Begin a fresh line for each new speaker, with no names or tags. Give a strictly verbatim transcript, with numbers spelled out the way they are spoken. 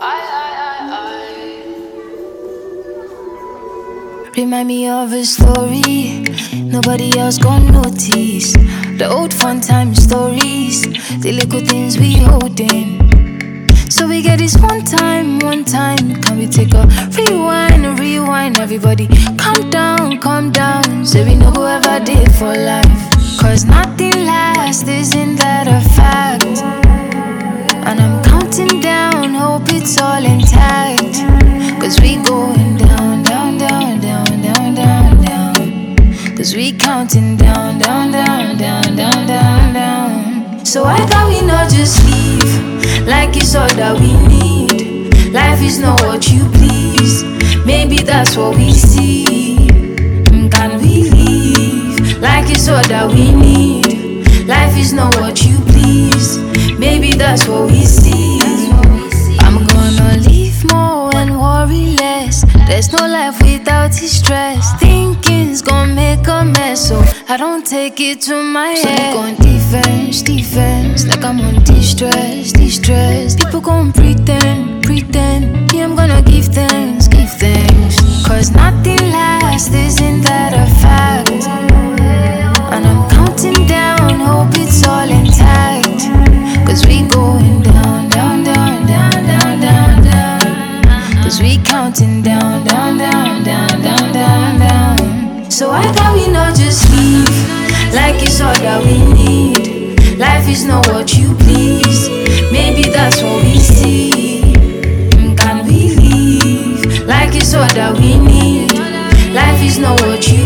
Remind me of a story nobody else gonna notice. The old fun time stories, the little things we holding. So we get this one time, one time. Can we take a rewind, a rewind? Everybody calm down, calm down. Say we no go ever did for life. Cause nothing lasts, isn't that a fact? And I'm counting down, hope it's all intact. Cause we going down, down, down, down, down, down, down. Cause we counting down, down, down, down, down, down, down. So why can't we not just leave? Like it's all that we need. Life is not what you please. Maybe that's what we see. Can we leave? Like it's all that we need. Life is not what you please. Maybe that's what we see. I'm gonna leave more and worry less. There's no life without his stress. Thinking's gonna make a mess, so I don't take it to my head. So I'm going defense, defense, like I'm on distress, distress. People gon' pretend, pretend. Yeah, I'm gonna give thanks, give thanks. Cause nothing lasts, isn't that a fact? And I'm counting down, hope it's all intact. Cause we going down, down, down, down, down, down, down. Cause we counting down, down, down, down, down, down, down. So why can't we not just leave? Like it's all that we need. Life is not what you please. Maybe that's what we see. Can we leave? Like it's all that we need. Life is not what you